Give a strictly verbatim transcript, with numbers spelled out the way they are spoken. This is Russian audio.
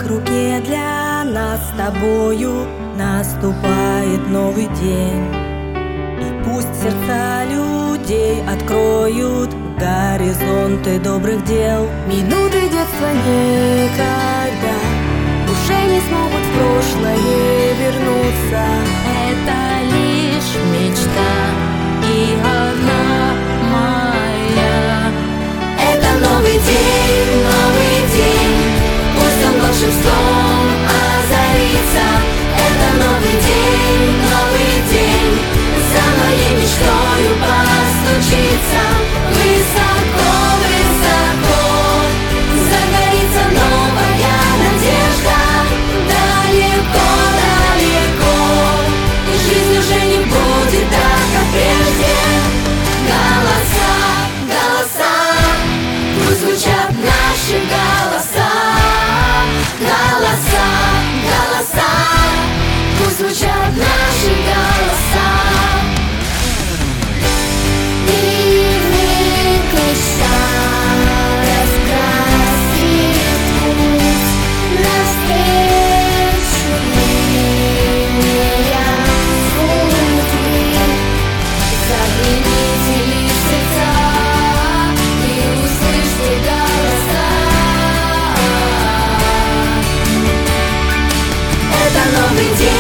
руке для нас с тобою наступает новый день. И пусть сердца людей откроют горизонты добрых дел. Минуты детства никогда уже не смогут в прошлое вернуться. Это лишь мечта, и она моя. Это новый день, новый день, пусть он волшебством озарится. Это новый день, новый день, за моей мечтою постучится. Высоко, высоко загорится новая надежда. Далеко, далеко жизнь уже не будет так, как прежде. Голоса, голоса, пусть звучат наши голоса. Голоса, голоса, пусть звучат наши голоса. Новый день.